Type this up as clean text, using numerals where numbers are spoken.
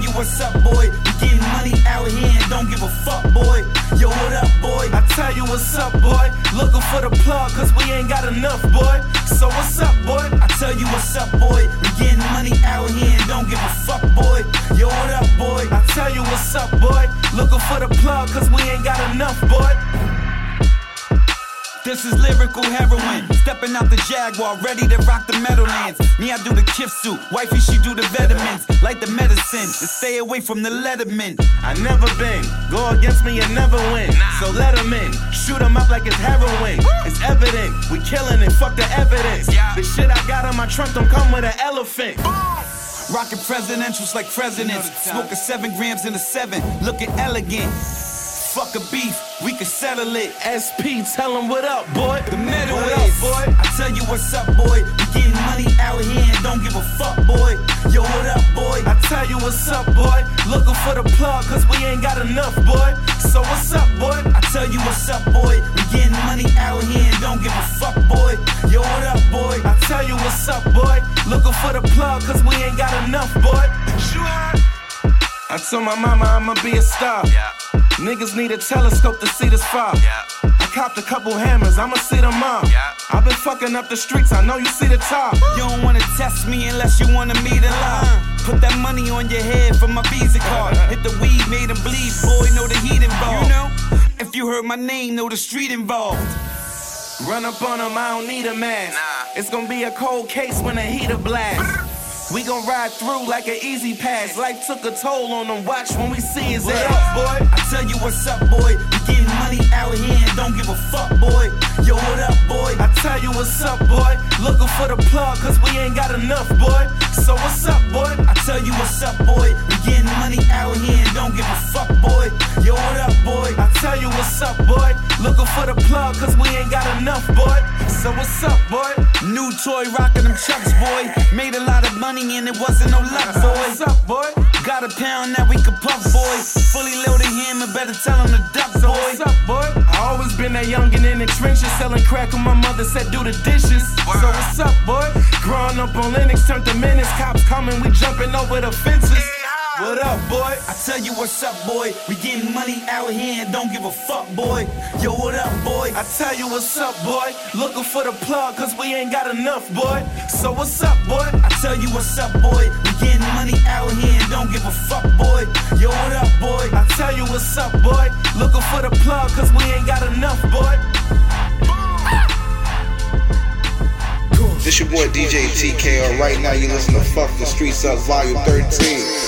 you what's up, boy. We getting money out here and don't give a fuck, boy. Yo, what up, boy? I tell you what's up, boy. Looking for the plug, cause we ain't got enough, boy. So what's up, boy? I tell you what's up, boy. We getting money out here and don't give a fuck, boy. Yo, what up, boy? I tell you what's up, boy. Looking for the plug, cause we ain't got enough, boy. This is lyrical heroin. Stepping out the Jaguar, ready to rock the Meadowlands. Me, I do the Kif suit. Wifey, she do the vitamins. Like the medicine, and stay away from the Letterman. I never been. Go against me and never win. So let him in. Shoot him up like it's heroin. It's evident. We killing it. Fuck the evidence. The shit I got in my trunk don't come with an elephant. Rockin' presidentials like presidents. Smoking 7 grams in a 7. Looking elegant. Fuck a beef, we can settle it. SP, tell him what up, boy. The middle is, boy. I tell you what's up, boy. We getting money out here and don't give a fuck, boy. Yo, what up, boy? I tell you what's up, boy. Looking for the plug, cause we ain't got enough, boy. So what's up, boy? I tell you what's up, boy. We getting money out here and don't give a fuck, boy. Yo, what up, boy? I tell you what's up, boy. Looking for the plug, cause we ain't got enough, boy. I told my mama I'ma be a star. Niggas need a telescope to see this far. I copped a couple hammers, I'ma see them all. I've been fucking up the streets, I know you see the top. You don't wanna test me unless you wanna meet a lie. Put that money on your head for my Visa card. Hit the weed, made him bleed, boy, know the heat involved. You know, if you heard my name, know the street involved. Run up on him, I don't need a mask. It's gonna be a cold case when the heater blast. We gon' ride through like an easy pass. Life took a toll on them, watch when we see his ass. Up, boy? I tell you what's up, boy. We getting money out here and don't give a fuck, boy. Yo, what up, boy? I tell you what's up, boy. Looking for the plug, cause we ain't got enough, boy. So what's up, boy? I tell you what's up, boy. We getting money out here and don't give a fuck, boy. Yo, what up, boy? I tell you what's up, boy. Looking for the plug, cause we ain't got enough, boy. So what's up, boy? New toy rockin' them chucks, boy. Made a lot of money and it wasn't no luck, boy. What's up, boy? Got a pound that we could puff, boy. Fully loaded hammer, better tell him to duck, boy. What's up, boy? I always been that youngin' in the trenches, selling crack when my mother said do the dishes. So what's up, boy? Growing up on Linux, turned to menace. Cops coming, we jumping over the fences. What up, boy? I tell you what's up, boy. We getting money out here and don't give a fuck, boy. Yo, what up, boy? I tell you what's up, boy. Looking for the plug, cause we ain't got enough, boy. So what's up, boy? I tell you what's up, boy. We getting money out here and don't give a fuck, boy. Yo, what up, boy? I tell you what's up, boy. Looking for the plug, cause we ain't got enough, boy. This your boy DJ TKR. Right now you listen to Fuck the Streets Up Volume 13.